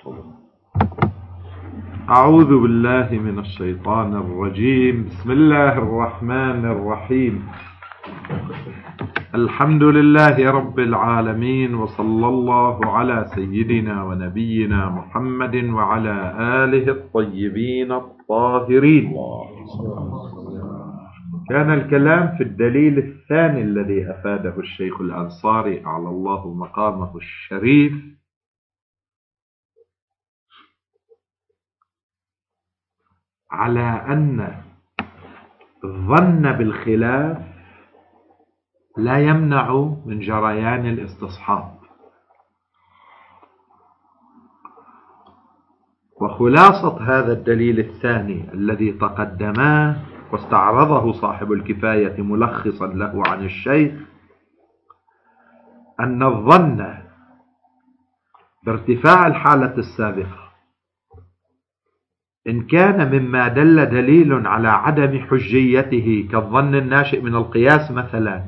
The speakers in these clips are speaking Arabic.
أعوذ بالله من الشيطان الرجيم. بسم الله الرحمن الرحيم. الحمد لله رب العالمين، وصلى الله على سيدنا ونبينا محمد وعلى آله الطيبين الطاهرين. كان الكلام في الدليل الثاني الذي أفاده الشيخ الأنصاري أعلى الله مقامه الشريف، على أن الظن بالخلاف لا يمنع من جريان الاستصحاب. وخلاصة هذا الدليل الثاني الذي تقدماه واستعرضه صاحب الكفاية ملخصا له عن الشيخ، أن الظن بارتفاع الحالة السابقة إن كان مما دل دليل على عدم حجيته كالظن الناشئ من القياس مثلا،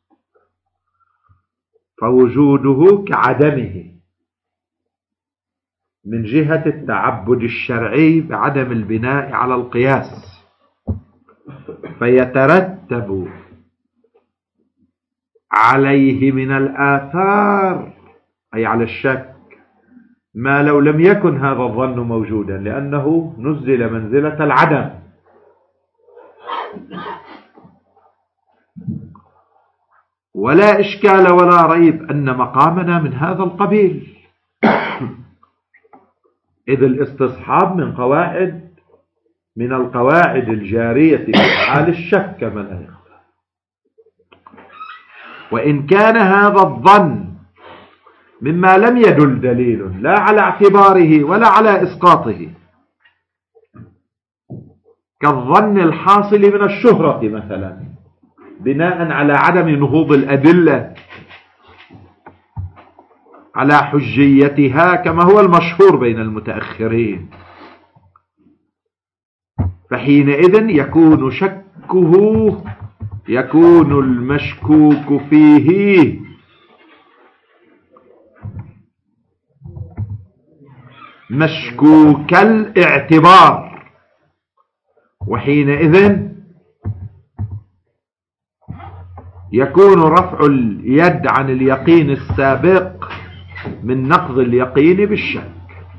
فوجوده كعدمه من جهة التعبد الشرعي بعدم البناء على القياس، فيترتب عليه من الآثار أي على الشك ما لو لم يكن هذا الظن موجودا، لأنه نزل منزلة العدم. ولا إشكال ولا ريب أن مقامنا من هذا القبيل، إذ الاستصحاب من القواعد الجارية في حال الشك كما لا يخفى. وإن كان هذا الظن مما لم يدل دليل لا على اعتباره ولا على إسقاطه، كالظن الحاصل من الشهرة مثلا بناء على عدم نهوض الأدلة على حجيتها كما هو المشهور بين المتأخرين، فحينئذ يكون المشكوك فيه مشكوك الاعتبار، وحينئذ يكون رفع اليد عن اليقين السابق من نقض اليقين بالشك.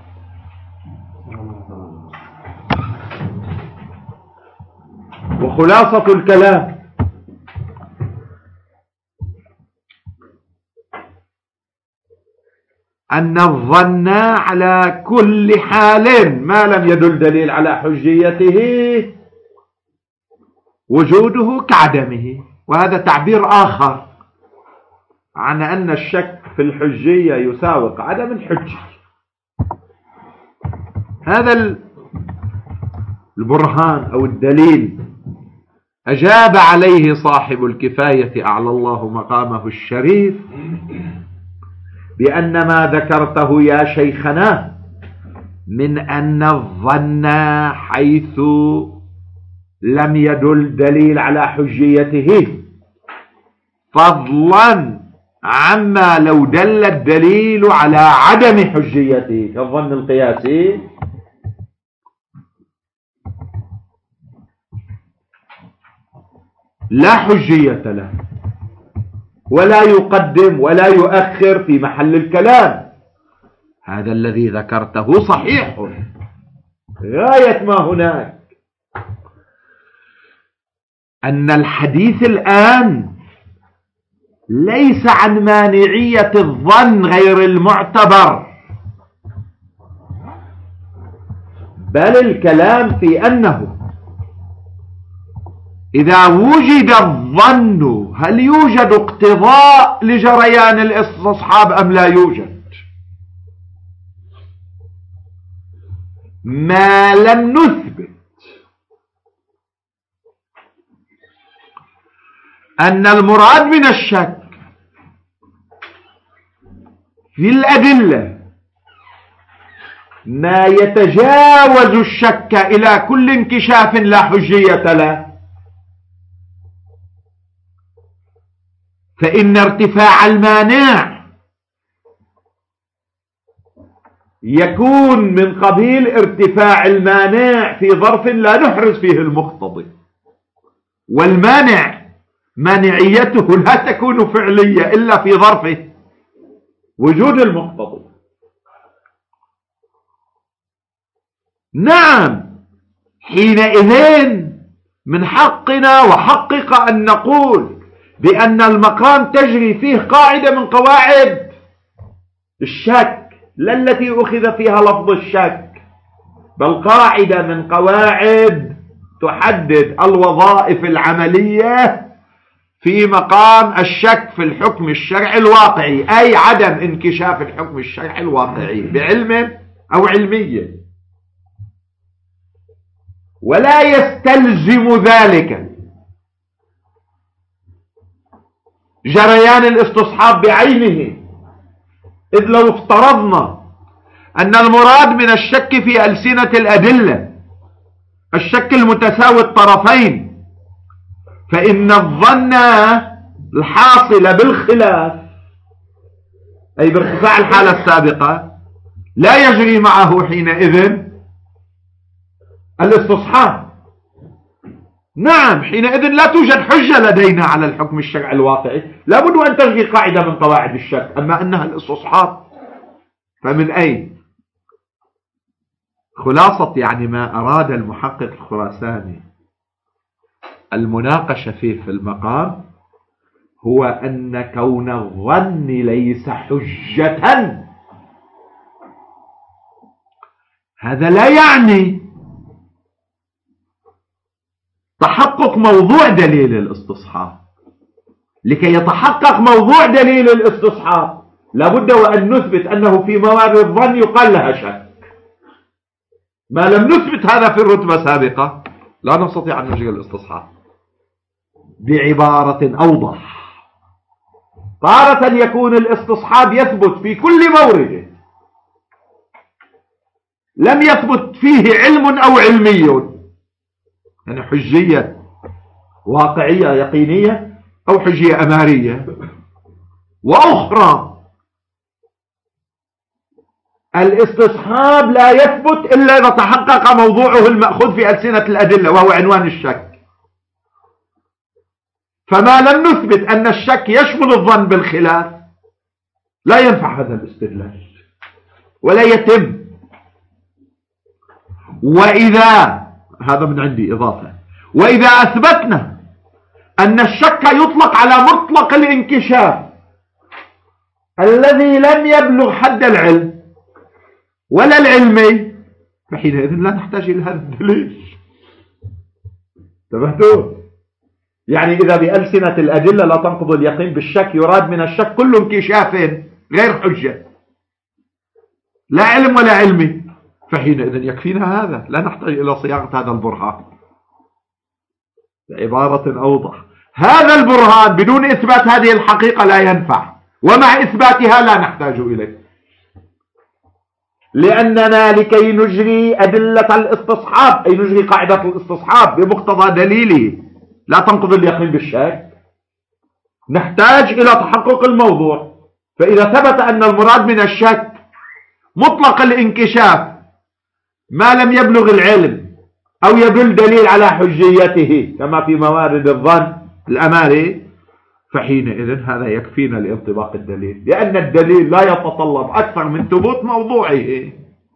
وخلاصة الكلام أن الظن على كل حال ما لم يدل دليل على حجيته وجوده كعدمه. وهذا تعبير آخر عن أن الشك في الحجية يساوق عدم الحجة. هذا البرهان أو الدليل أجاب عليه صاحب الكفاية أعلى الله مقامه الشريف بأن ما ذكرته يا شيخنا من أن الظن حيث لم يدل دليل على حجيته، فضلا عما لو دل الدليل على عدم حجيته كالظن القياسي، لا حجية له ولا يقدم ولا يؤخر في محل الكلام. هذا الذي ذكرته صحيح غاية ما هناك، أن الحديث الآن ليس عن مانعية الظن غير المعتبر، بل الكلام في أنه إذا وجد الظن هل يوجد اقتضاء لجريان الاستصحاب أم لا يوجد. ما لم نثبت أن المراد من الشك في الأدلة ما يتجاوز الشك إلى كل انكشاف لا حجية له، فإن ارتفاع المانع يكون من قبيل ارتفاع المانع في ظرف لا نحرز فيه المقتضي، والمانع مانعيته لا تكون فعلية إلا في ظرف وجود المقتضي. نعم، حينئذ من حقنا وحقك أن نقول بأن المقام تجري فيه قاعدة من قواعد الشك، لا التي أخذ فيها لفظ الشك، بل قاعدة من قواعد تحدد الوظائف العملية في مقام الشك في الحكم الشرعي الواقعي، أي عدم انكشاف الحكم الشرعي الواقعي بعلم أو علمية. ولا يستلزم ذلك جريان الاستصحاب بعينه، إذ لو افترضنا أن المراد من الشك في ألسنة الأدلة الشك المتساوي الطرفين، فإن الظن الحاصل بالخلاف أي بارتفاع الحالة السابقة لا يجري معه حينئذ الاستصحاب. نعم، حينئذ لا توجد حجة لدينا على الحكم الشرعي الواقعي، لابد أن تجري قاعدة من قواعد الشك، أما أنها الاستصحاب فمن أين؟ خلاصة يعني ما أراد المحقق الخراساني المناقشة فيه في المقام هو أن كون الظن ليس حجة هذا لا يعني تحقق موضوع دليل الاستصحاب. لكي يتحقق موضوع دليل الاستصحاب لابد وأن نثبت أنه في موارد الظن يقال لها شك. ما لم نثبت هذا في الرتبة السابقة لا نستطيع أن نجري الاستصحاب. بعبارة أوضح، تارة يكون الاستصحاب يثبت في كل مورد لم يثبت فيه علم أو علمي، يعني حجية واقعية يقينية أو حجية أمارية. وأخرى الاستصحاب لا يثبت إلا إذا تحقق موضوعه المأخوذ في ألسنة الأدلة وهو عنوان الشك. فما لم نثبت أن الشك يشمل الظن بالخلاف لا ينفع هذا الاستدلال ولا يتم. وإذا هذا من عندي إضافة، وإذا أثبتنا أن الشك يطلق على مطلق الانكشاف الذي لم يبلغ حد العلم ولا العلمي فحينئذ لا نحتاج إلى هذا الدليل. انتبهتوا؟ يعني إذا بألسنة الأدلة لا تنقض اليقين بالشك يراد من الشك كل انكشاف غير حجة لا علم ولا علمي، فحينئذ يكفينا هذا، لا نحتاج إلى صياغة هذا البرهان. بعبارة أوضح، هذا البرهان بدون إثبات هذه الحقيقة لا ينفع، ومع إثباتها لا نحتاج إليه، لأننا لكي نجري أدلة الاستصحاب أي نجري قاعدة الاستصحاب بمقتضى دليله لا تنقض اليقين بالشك نحتاج إلى تحقق الموضوع. فإذا ثبت أن المراد من الشك مطلق الانكشاف ما لم يبلغ العلم أو يدل دليل على حجيته كما في موارد الظن الأماري، فحينئذ هذا يكفينا لانطباق الدليل، لأن الدليل لا يتطلب أكثر من ثبوت موضوعه.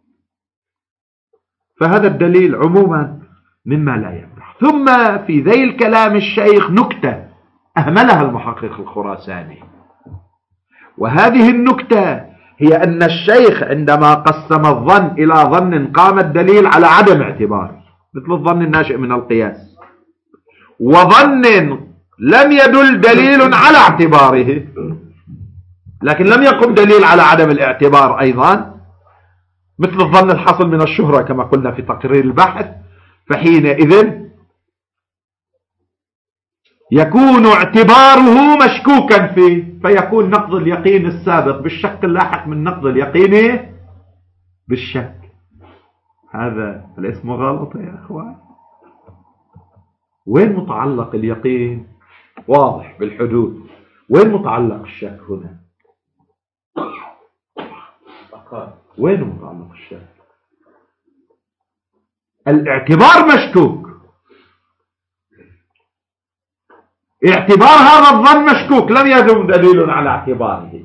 فهذا الدليل عموما مما لا ينفع. ثم في ذيل كلام الشيخ نكتة أهملها المحقق الخراساني، وهذه النكتة هي أن الشيخ عندما قسم الظن إلى ظن قام الدليل على عدم اعتباره مثل الظن الناشئ من القياس، وظن لم يدل دليل على اعتباره لكن لم يقم دليل على عدم الاعتبار أيضا مثل الظن الحاصل من الشهرة كما قلنا في تقرير البحث، فحينئذ يكون اعتباره مشكوكا فيه، فيكون نقض اليقين السابق بالشك اللاحق من نقض اليقين بالشك. هذا الاسم غلط يا أخوان. وين متعلق اليقين؟ واضح بالحدود. وين متعلق الشك هنا؟ وين متعلق الشك؟ الاعتبار مشكوك، اعتبار هذا الظن مشكوك، لم يدم دليل على اعتباره.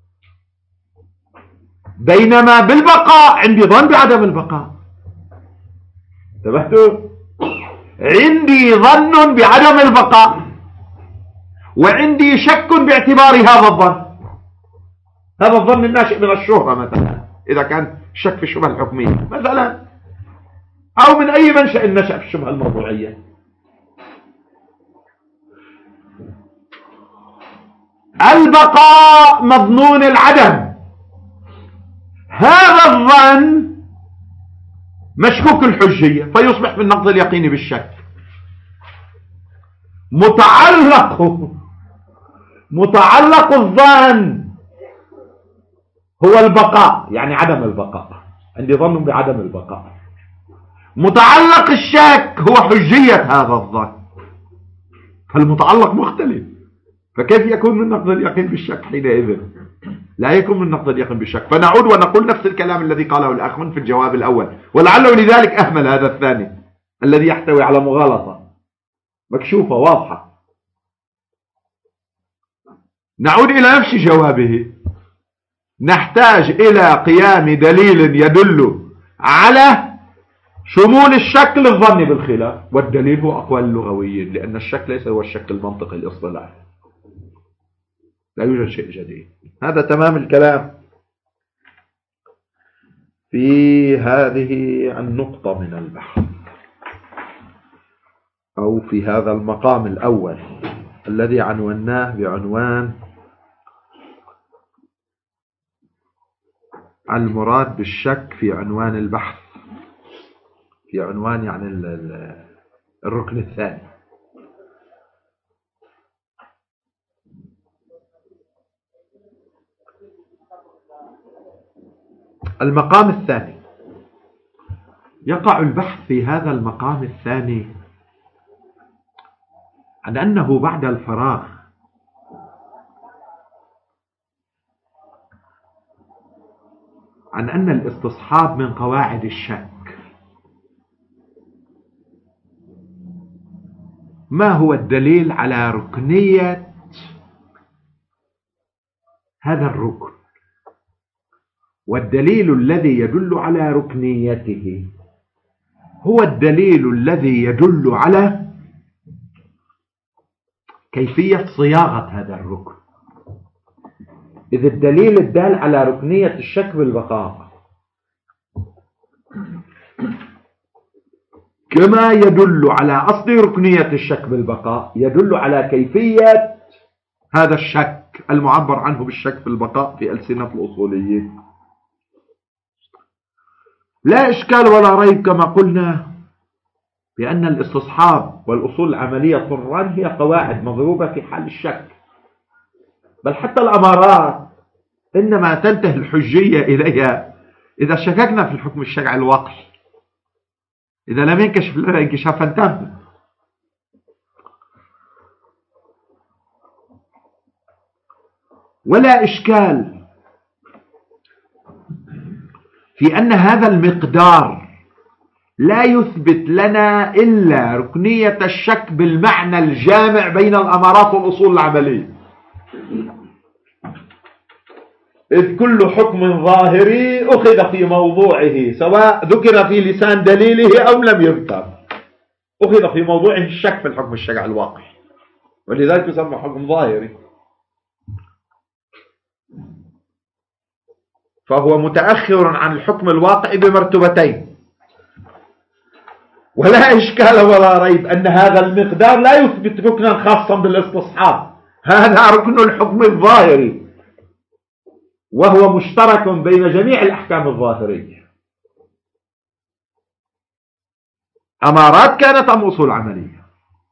بينما بالبقاء عندي ظن بعدم البقاء. انتبهتوا؟ عندي ظن بعدم البقاء وعندي شك باعتبار هذا الظن. هذا الظن الناشئ من الشهرة مثلا، إذا كان شك في الشبهة الحكمية مثلا، أو من أي منشأ نشأ في الشبهة الموضوعية. البقاء مظنون العدم، هذا الظن مشكوك الحجية فيصبح بالنقض اليقيني بالشك. متعلق الظن هو البقاء، يعني عدم البقاء، عندي ظن بعدم البقاء. متعلق الشك هو حجية هذا الظن، فالمتعلق مختلف. فكيف يكون من نقض اليقين بالشك حينئذ؟ لا يكون من نقض اليقين بالشك. فنعود ونقول نفس الكلام الذي قاله الأخ في الجواب الأول، ولعله لذلك أهمل هذا الثاني الذي يحتوي على مغالطة مكشوفة واضحة. نعود إلى نفس جوابه. نحتاج إلى قيام دليل يدل على شمول الشك للظن بالخلاف، والدليل هو أقوال اللغويين، لأن الشك ليس هو الشك المنطقي الإصطلاحي، لا يوجد شيء جديد. هذا تمام الكلام في هذه النقطة من البحث، أو في هذا المقام الأول الذي عنوناه بعنوان المراد بالشك في عنوان البحث، في عنوان يعني الركن الثاني. المقام الثاني، يقع البحث في هذا المقام الثاني عن أنه بعد الفراغ عن أن الاستصحاب من قواعد الشك، ما هو الدليل على ركنية هذا الركن؟ والدليل الذي يدل على ركنيته هو الدليل الذي يدل على كيفية صياغة هذا الركن. إذ الدليل الدال على ركنية الشك بالبقاء كما يدل على أصل ركنية الشك بالبقاء يدل على كيفية هذا الشك المعبر عنه بالشك في البقاء في ألسنة الأصوليين. لا إشكال ولا ريب كما قلنا بأن الاستصحاب والأصول العملية طران هي قواعد مضروبة في حال الشك، بل حتى الأمارات إنما تنتهي الحجية إليها إذا شككنا في الحكم الشرعي الواقعي، إذا لم ينكشف لنا انكشافا تاما. ولا إشكال في أن هذا المقدار لا يثبت لنا إلا ركنية الشك بالمعنى الجامع بين الأمارات والأصول العملية، إذ كل حكم ظاهري أخذ في موضوعه سواء ذكر في لسان دليله أو لم يذكر، أخذ في موضوعه الشك في الحكم الشرعي الواقعي، ولذلك يسمى حكم ظاهري. فهو متأخر عن الحكم الواقعي بمرتبتين. ولا إشكال ولا ريب أن هذا المقدار لا يثبت ركنا خاصا بالاستصحاب، هذا ركن الحكم الظاهري وهو مشترك بين جميع الأحكام الظاهرية، أمارات كانت أم أصول عملية.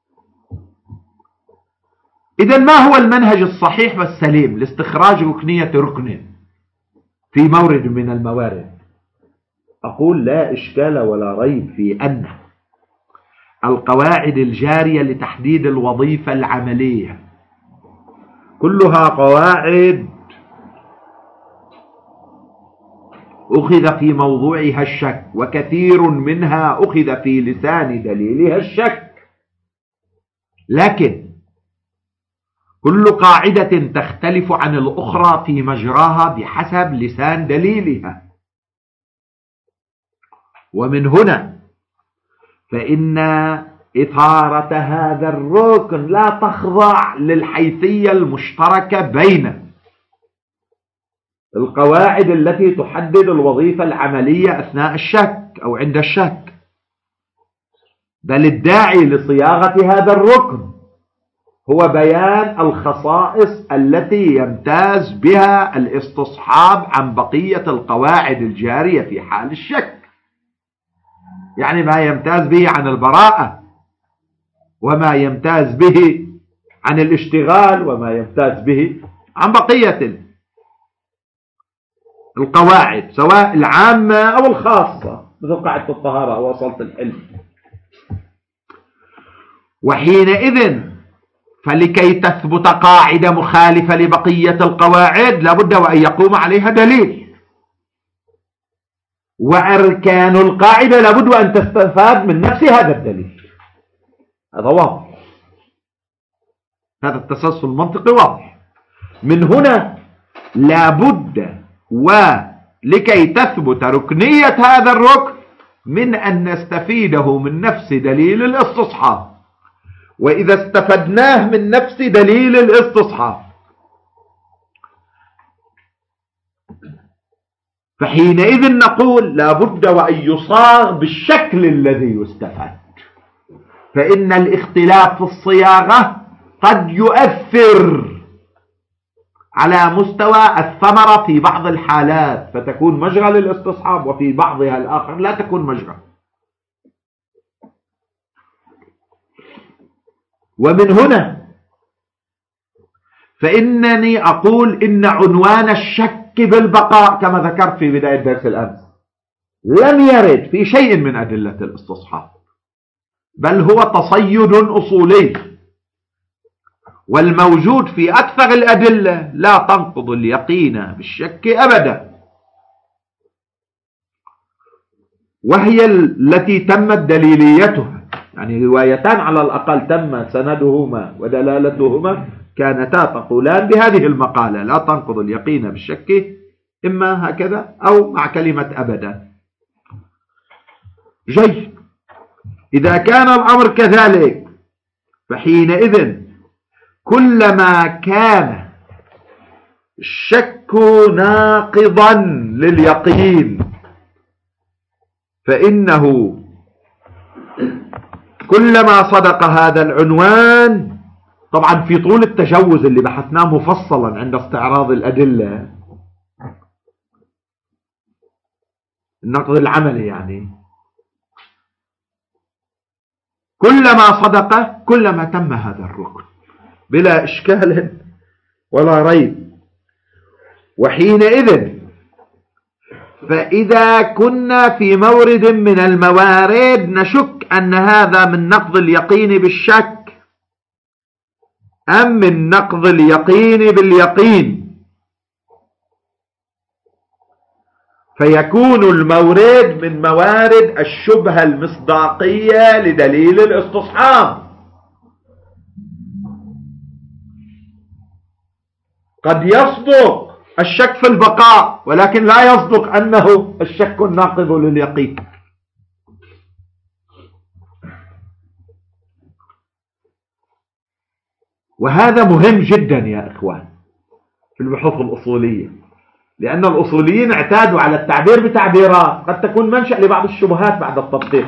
إذن ما هو المنهج الصحيح والسليم لاستخراج ركنية ركن في مورد من الموارد؟ أقول لا إشكال ولا ريب في أن القواعد الجارية لتحديد الوظيفة العملية كلها قواعد أخذ في موضوعها الشك، وكثير منها أخذ في لسان دليلها الشك. لكن كل قاعدة تختلف عن الأخرى في مجراها بحسب لسان دليلها. ومن هنا فإن إثارة هذا الركن لا تخضع للحيثية المشتركة بين القواعد التي تحدد الوظيفة العملية أثناء الشك أو عند الشك، بل الداعي لصياغة هذا الركن هو بيان الخصائص التي يمتاز بها الاستصحاب عن بقية القواعد الجارية في حال الشك، يعني ما يمتاز به عن البراءة، وما يمتاز به عن الاشتغال، وما يمتاز به عن بقية القواعد سواء العامة أو الخاصة، مثل قاعدة الطهارة أو أصالة الحلم. وحينئذ فلكي تثبت قاعدة مخالفة لبقية القواعد لابد وأن يقوم عليها دليل، وأركان القاعدة لابد أن تستفاد من نفس هذا الدليل. هذا واضح، هذا التسلسل المنطقي واضح. من هنا لابد ولكي تثبت ركنية هذا الركن من أن نستفيده من نفس دليل الاستصحاب. وإذا استفدناه من نفس دليل الاستصحاب فحينئذ نقول لابد وأن يصاغ بالشكل الذي يستفاد، فإن الاختلاف في الصياغة قد يؤثر على مستوى الثمرة في بعض الحالات فتكون مجرى للاستصحاب، وفي بعضها الآخر لا تكون مجرى. ومن هنا فإنني أقول إن عنوان الشك بالبقاء كما ذكرت في بداية درس الأمس لم يرد في شيء من أدلة الاستصحاب، بل هو تصيد أصولي، والموجود في أكثر الأدلة لا تنقض اليقين بالشك أبدا، وهي التي تمت دليليتها، يعني روايتان على الأقل تم سندهما ودلالتهما كانتا تقولان بهذه المقالة: لا تنقض اليقين بالشك، إما هكذا أو مع كلمة أبدا. جيد، إذا كان الأمر كذلك فحينئذ كلما كان الشك ناقضا لليقين فإنه كلما صدق هذا العنوان، طبعا في طول التجوز اللي بحثناه مفصلا عند استعراض الأدلة، النقد العملي يعني، كلما صدق كلما تم هذا الركن بلا إشكال ولا ريب. وحينئذ فإذا كنا في مورد من الموارد نشك أن هذا من نقض اليقين بالشك أم من نقض اليقين باليقين، فيكون المورد من موارد الشبهة المصداقية لدليل الاستصحاب. قد يصدق الشك في البقاء ولكن لا يصدق أنه الشك الناقض لليقين. وهذا مهم جدا يا إخوان في البحوث الأصولية، لأن الأصوليين اعتادوا على التعبير بتعبيرات قد تكون منشأ لبعض الشبهات بعد التطبيق،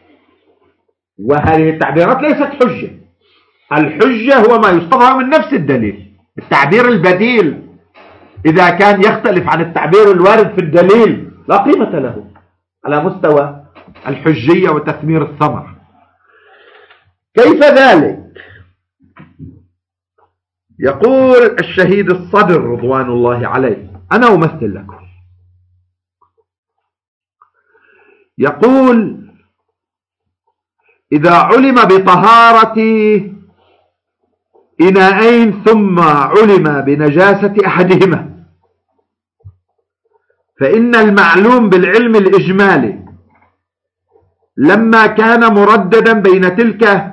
وهذه التعبيرات ليست حجة. الحجة هو ما يستظهر من نفس الدليل. التعبير البديل إذا كان يختلف عن التعبير الوارد في الدليل لا قيمة له على مستوى الحجية وتثمير الثمر. كيف ذلك؟ يقول الشهيد الصدر رضوان الله عليه، أنا أمثل لكم، يقول: إذا علم بطهارة إناءين ثم علم بنجاسة أحدهما فإن المعلوم بالعلم الإجمالي لما كان مرددا بين تلك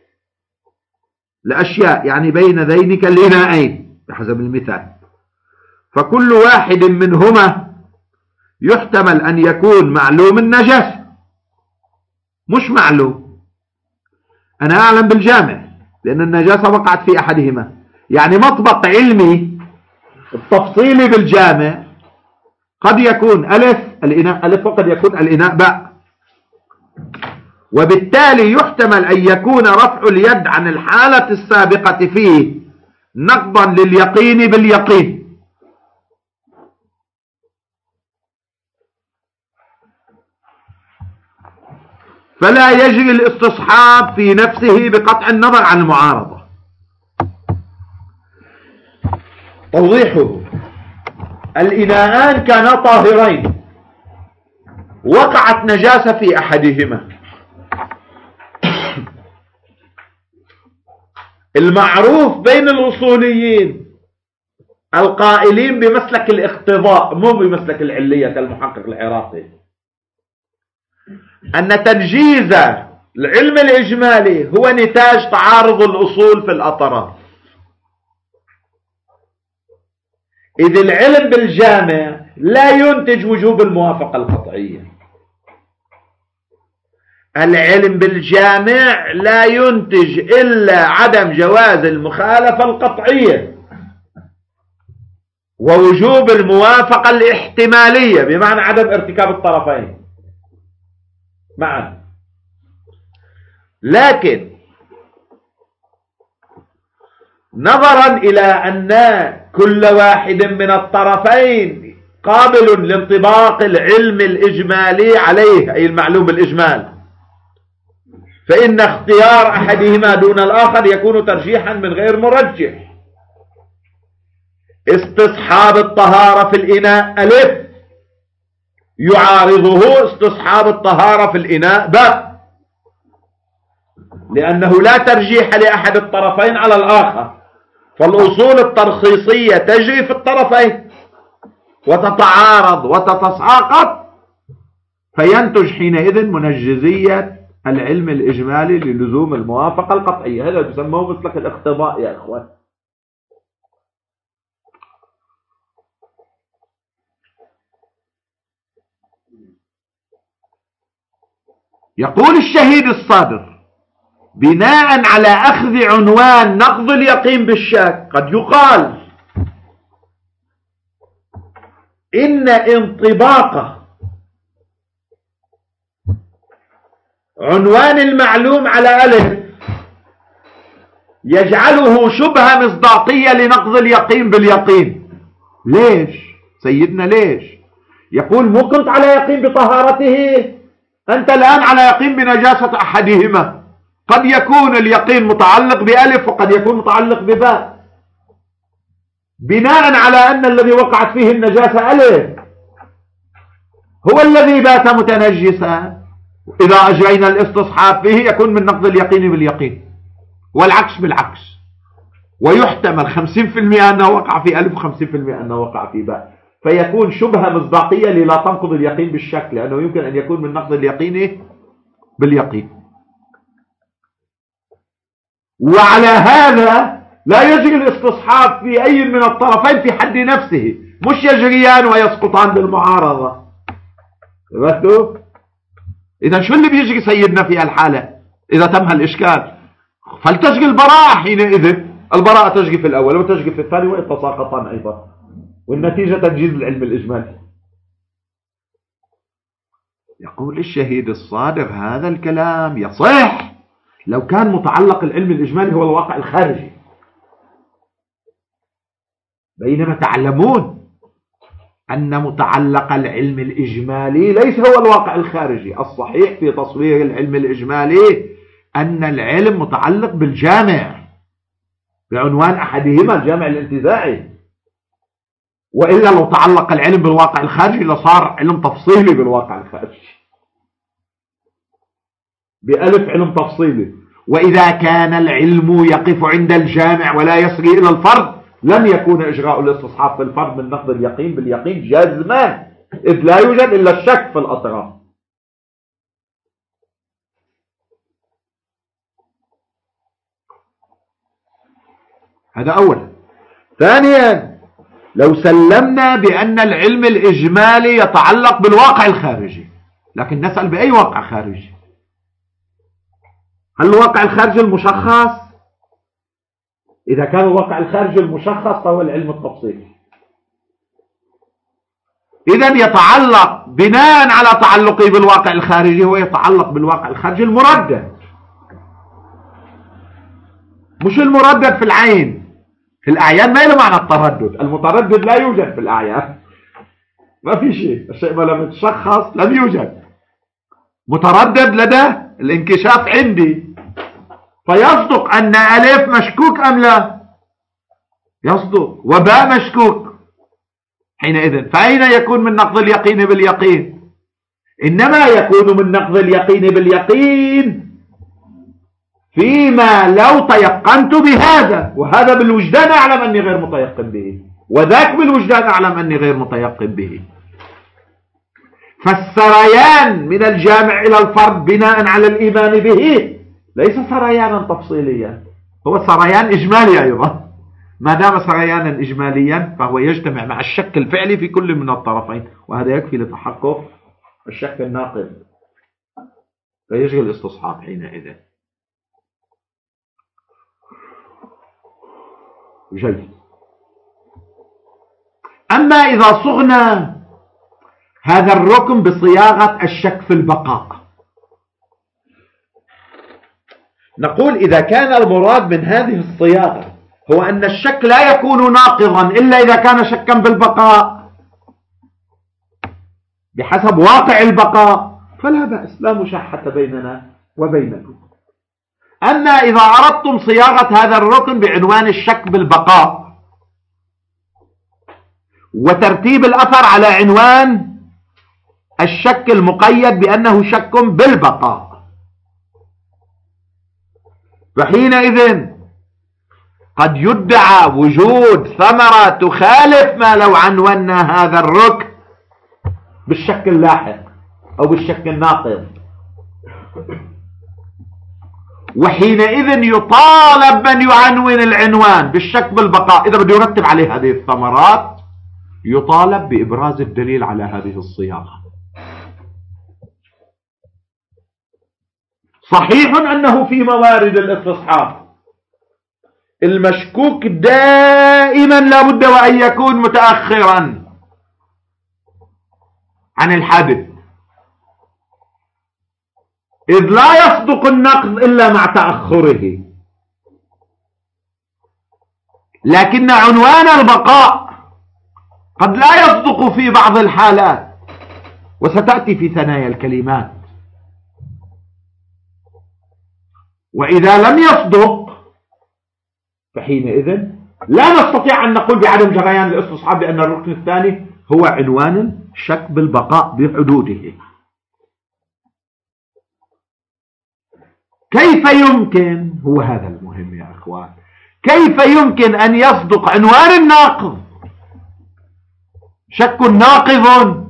الأشياء، يعني بين ذينك الإناءين بحسب المثال، فكل واحد منهما يحتمل أن يكون معلوم النجاسة مش معلوم. أنا أعلم بالجامع لأن النجاسة وقعت في أحدهما، يعني مطبق علمي التفصيلي بالجامع قد يكون ألف الإناء ألف وقد يكون الإناء باء، وبالتالي يحتمل أن يكون رفع اليد عن الحالة السابقة فيه نقضا لليقين باليقين. فلا يجري الاستصحاب في نفسه بقطع النظر عن المعارضة. توضيحه: الإناءان كانا طاهرين، وقعت نجاسة في أحدهما. المعروف بين الأصوليين القائلين بمسلك الاقتضاء مو بمسلك العلية كالمحقق العراقي أن تنجيز العلم الإجمالي هو نتاج تعارض الأصول في الأطراف، إذ العلم بالجامع لا ينتج وجوب الموافقة القطعية. العلم بالجامع لا ينتج إلا عدم جواز المخالفة القطعية ووجوب الموافقة الاحتمالية، بمعنى عدم ارتكاب الطرفين معا. لكن نظرا إلى أن كل واحد من الطرفين قابل لانطباق العلم الإجمالي عليه أي المعلوم الإجمال، فإن اختيار أحدهما دون الآخر يكون ترجيحا من غير مرجح. استصحاب الطهارة في الإناء ألف يعارضه استصحاب الطهارة في الإناء باء، لأنه لا ترجيح لأحد الطرفين على الآخر، فالأصول الترخيصية تجري في الطرفين وتتعارض وتتساقط، فينتج حينئذ منجزية العلم الإجمالي للزوم الموافقة القطعية. هذا يسمى مسلك الاقتضاء يا إخوان. يقول الشهيد الصادر: بناء على أخذ عنوان نقض اليقين بالشك قد يقال إن انطباق عنوان المعلوم على ألف يجعله شبهة مصداقية لنقض اليقين باليقين. ليش سيدنا ليش؟ يقول مو كنت على يقين بطهارته، أنت الآن على يقين بنجاسة أحدهما. قد يكون اليقين متعلق بألف وقد يكون متعلق بباء، بناء على أن الذي وقعت فيه النجاسة ألف هو الذي بات متنجسا، إذا أجرينا الاستصحاب فيه يكون من نقض اليقين باليقين، والعكس بالعكس، ويحتمل 50% أنه وقع في ألف و50% أنه وقع في باء، فيكون شبهة مصداقية للا تنقض اليقين بالشك، لأنه يمكن أن يكون من نقض اليقين باليقين. وعلى هذا لا يجري الاستصحاب في أي من الطرفين في حد نفسه، مش يجريان ويسقطان بالمعارضة. فهمتوا؟ إذا شو اللي بيجري سيدنا في الحالة إذا تم هالإشكال؟ فلتجري البراءة حينئذ، البراءة تجري في الأول وتجري في الثاني ويتساقطان أيضا، والنتيجة تنجيز العلم الإجمالي. يقول الشهيد الصادق: هذا الكلام يصح لو كان متعلق العلم الإجمالي هو الواقع الخارجي، بينما تعلمون أن متعلق العلم الإجمالي ليس هو الواقع الخارجي. الصحيح في تصوير العلم الإجمالي أن العلم متعلق بالجامع بعنوان أحدهما الجامع الانتزاعي، وإلا لو تعلق العلم بالواقع الخارجي لصار علم تفصيلي بالواقع الخارجي، بألف علم تفصيلي. وإذا كان العلم يقف عند الجامع ولا يسري إلى الفرد لم يكون إجراء الاستصحاب في الفرد من نقض اليقين باليقين جزما، إذ لا يوجد إلا الشك في الأطراف. هذا أولا. ثانيا، لو سلمنا بأن العلم الإجمالي يتعلق بالواقع الخارجي، لكن نسأل بأي واقع خارجي؟ هل الواقع الخارجي المشخص؟ إذا كان الواقع الخارجي المشخص فهو العلم التفصيلي. إذن يتعلق بناء على تعلقه بالواقع الخارجي، هو يتعلق بالواقع الخارجي المردد، مش المردد في العين. في الأعيان ما له معنى التردد، المتردد لا يوجد في الأعيان، ما في شيء، الشيء ما لم يتشخص لم يوجد. متردد لدى الانكشاف عندي، فيصدق أن ألف مشكوك أم لا؟ يصدق. وباء مشكوك. حينئذ فأين يكون من نقض اليقين باليقين؟ إنما يكون من نقض اليقين باليقين فيما لو تيقنت بهذا، وهذا بالوجدان أعلم أني غير متيقن به، وذاك بالوجدان أعلم أني غير متيقن به. فالسريان من الجامع إلى الفرد بناء على الإيمان به ليس سريانا تفصيليا، هو سريان إجمالي أيضا. ما دام سريانا إجماليا فهو يجتمع مع الشك الفعلي في كل من الطرفين، وهذا يكفي لتحقق الشك الناقض، فيجري الاستصحاب حينئذ. جيد. أما إذا صغنا هذا الركن بصياغة الشك في البقاء، نقول إذا كان المراد من هذه الصياغة هو أن الشك لا يكون ناقضا إلا إذا كان شكا بالبقاء بحسب واقع البقاء، فلا بأس، لا مشاحة بيننا وبينكم. أما إذا أردتم صياغة هذا الركن بعنوان الشك بالبقاء وترتيب الأثر على عنوان الشك المقيد بأنه شك بالبقاء، فحينئذ قد يدعى وجود ثمرة تخالف ما لو عنونا هذا الركن بالشك اللاحق أو بالشك الناقض، وحينئذ يطالب من يعنون العنوان بالشك بالبقاء إذا بده يرتب عليه هذه الثمرات يطالب بإبراز الدليل على هذه الصياغة. صحيح أنه في موارد الاستصحاب المشكوك دائما لا بد وأن يكون متأخرا عن الحادث، إذ لا يصدق النقض إلا مع تأخره، لكن عنوان البقاء قد لا يصدق في بعض الحالات، وستأتي في ثنايا الكلمات. وإذا لم يصدق فحينئذ لا نستطيع أن نقول بعدم جريان الاستصحاب لأن الركن الثاني هو عنوان الشك بالبقاء بحدوده. كيف يمكن، هو هذا المهم يا أخوان، كيف يمكن أن يصدق عنوان الناقض شك ناقض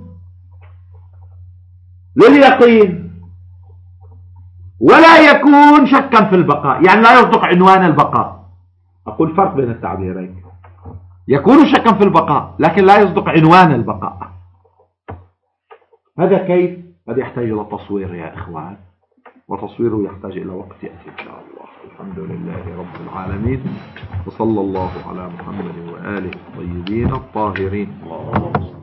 لليقين ولا يكون شكا في البقاء؟ يعني لا يصدق عنوان البقاء. أقول فرق بين التعبيرين، يكون شكا في البقاء لكن لا يصدق عنوان البقاء. هذا كيف؟ هذا يحتاج إلى تصوير يا إخوان، وتصويره يحتاج إلى وقت يأتي إن شاء الله. الحمد لله رب العالمين، وصلى الله على محمد وآله الطيبين الطاهرين.